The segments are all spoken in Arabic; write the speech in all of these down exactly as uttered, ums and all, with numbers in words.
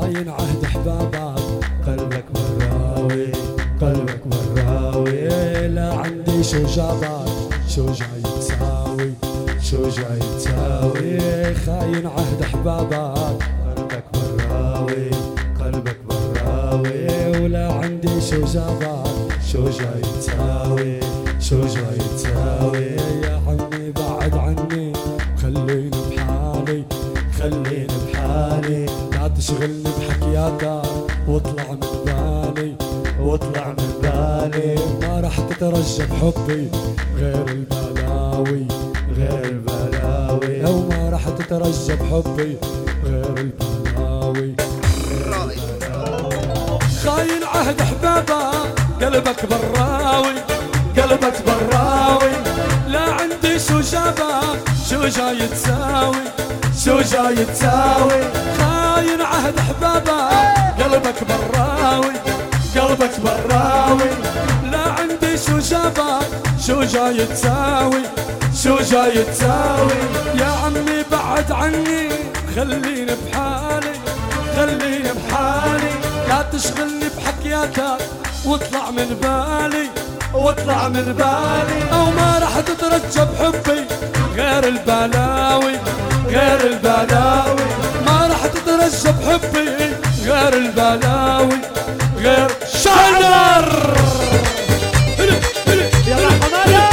خاين عهد احبابك قلبك براوي قلبك براوي لا عندي شو جابك شو جاي تساوي شو جاي تساوي خاين عهد احبابك قلبك براوي قلبك براوي ولا عندي شو جابك شو جاي تساوي شو جاي تساوي يا عمي بعد عني خليني بحالي خليني بحالي لا تشغلني بحكياتك واطلع من بالي واطلع من بالي ما راح تترجى بحبي غير البلاوي غير البلاوي او ما راح تترجى بحبي غير البلاوي خاين عهد احبابك قلبك براوي قلبك براوي لا عندي شو جابك شو جاي تساوي شو جاي تساوي خاين عهد احبابك قلبك براوي قلبك براوي لا عندي شو جابك شو جاي تساوي شو جاي تساوي يا عمي بعد عني خليني بحالي خليني بحالي لا تشغلني بحكياتك واطلع من بالي واطلع من بالي او ما راح تترجى بحبي غير البلاوي غير البلاوي ما راح تترجى بحبي غير البلاوي غير شايدر يلا حماده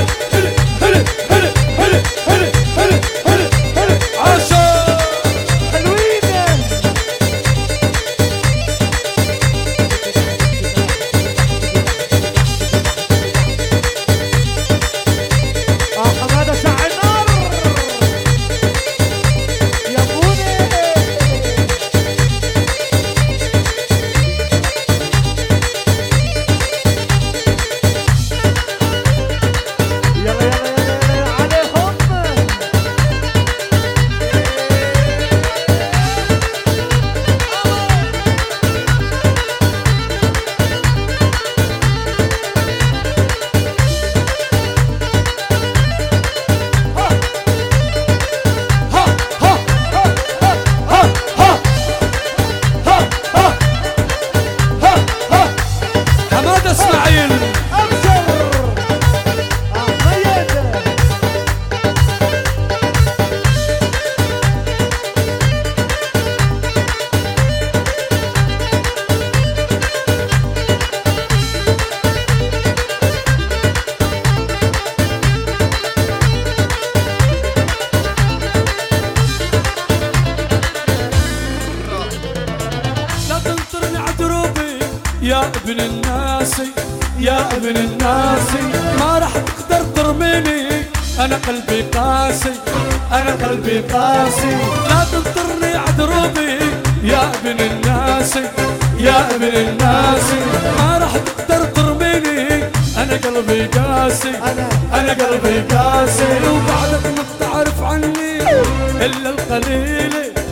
يا ابن الناسي يا ابن الناسي ما راح تقدر ترميني انا قلبي قاسي انا قلبي قاسي لا تنطرني عدروبي يا ابن الناسي يا ابن الناسي ما راح تقدر ترميني انا قلبي قاسي انا انا قلبي قاسي وبعدك ما بتعرف عني الا القليل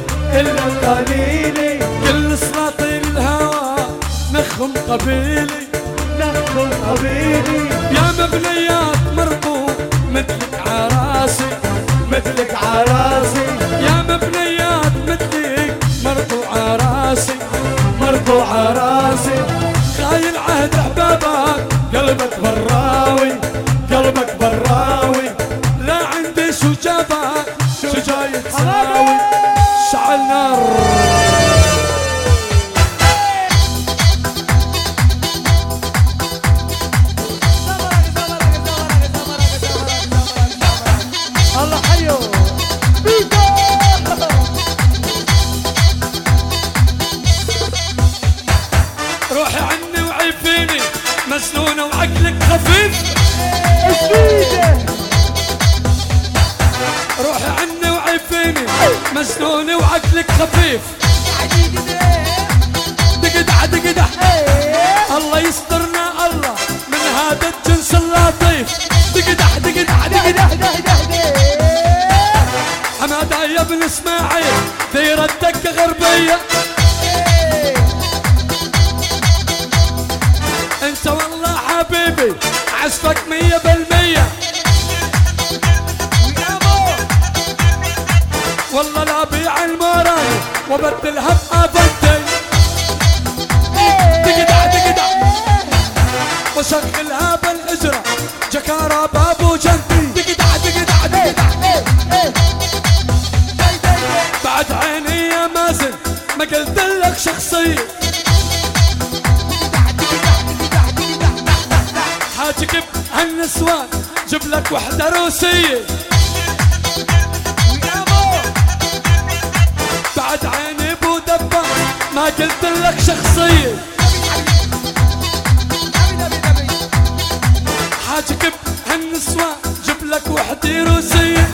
الا القليل كل سلاطين الهوى نخم قبيلي نخم قبيلي يا مبنيات مرقو مثلك عراسي مثلك عراسي يا مبنيات مثلك مرقو عراسي مرقو عراسي خاين عهد احبابك قلبك براوي قلبك براوي لا عندي شو جابك شو جاي تساوي شعل نار روحي عني وعيفيني مسنونة وعقلك خفيف روحي عني وعيفيني مسنونة وعقلك خفيف دقدح دقدح الله يسترنا الله من هذا الجنس اللطيف دقدح دقدح دقدح حمادة يا ابن اسماعيل دير الدقة غربية انت والله حبيبي عزفك مية بالمية والله لا بيع الموراني وبدلها بافنتي. تقدع تقدع وشغلها بالحجرة جكارة بابو جنتي. تقدع تقدع تقدع بعد عيني يا مازن ما قلت لك شخصية. حاجك بهالنسوان جيب لك وحدة روسية. بعد عيني بو دبان ما قلت لك شخصية. حاجك بهالنسوان جيب لك وحدة روسية.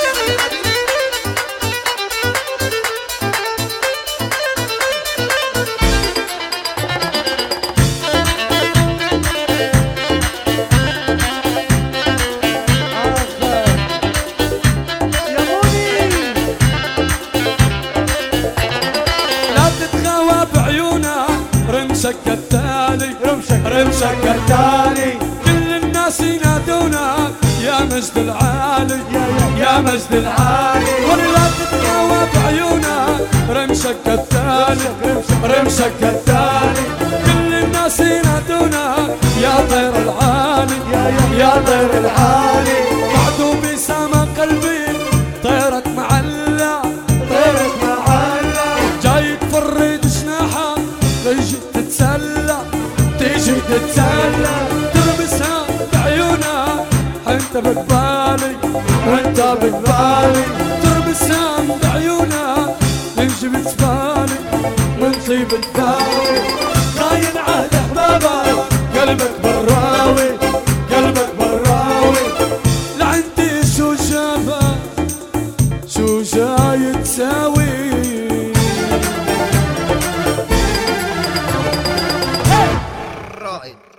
رمشك قتالي رمشك قتالي كل الناس ينادونا يا مجد العالي يا مجد العالي. ولا تتهوى بعيونا رمشك قتالي رمشك قتالي كل الناس ينادونا يا طير العالي يا طير العالي. بعدو بسما قلبي طيرك معلع طيرك معلع جاي تفرد جناحه تيجي تتسلى تيجي تتسلى تلبسها بعيونها انت بقبالي وانت بقبالي. تلبسها بعيونها تيجي بتبالي من طيبة بالي. خاين عهد احبابك قلبك براوي قلبك براوي. لعندي شو جابك شو جاي تساوي. رائد.